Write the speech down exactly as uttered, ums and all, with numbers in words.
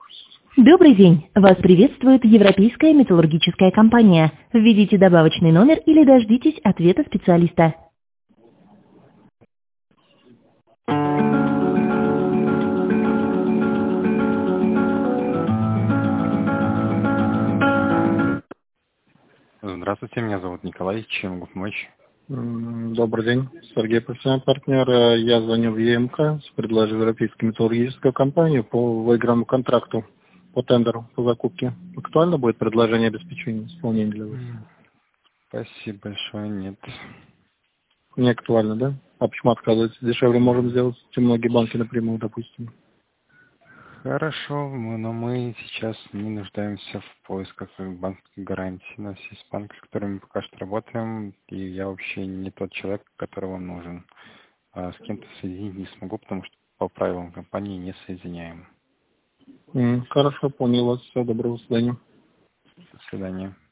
Добрый день! Вас приветствует Европейская металлургическая компания. Введите добавочный номер или дождитесь ответа специалиста. Здравствуйте, меня зовут Николай. Чем могу помочь? М, Добрый день, Сергей, профессиональный партнер. Э, Я звоню в ЕМК с предложением Европейской металлургической компании по выигранному контракту по тендеру по закупке. Актуально будет предложение обеспечения исполнения для вас? М, Спасибо большое. Нет. Не актуально, да? А почему отказываетесь? Дешевле можем сделать, чем многие банки напрямую, допустим. Хорошо, мы- но мы сейчас не нуждаемся в поисках банковской гарантии. У нас есть банк, с которыми мы пока что работаем, и я вообще не тот человек, который вам нужен. А с кем-то соединить не смогу, потому что по правилам компании не соединяем. М, Хорошо, понял вас. Всего доброго, до свидания. До свидания.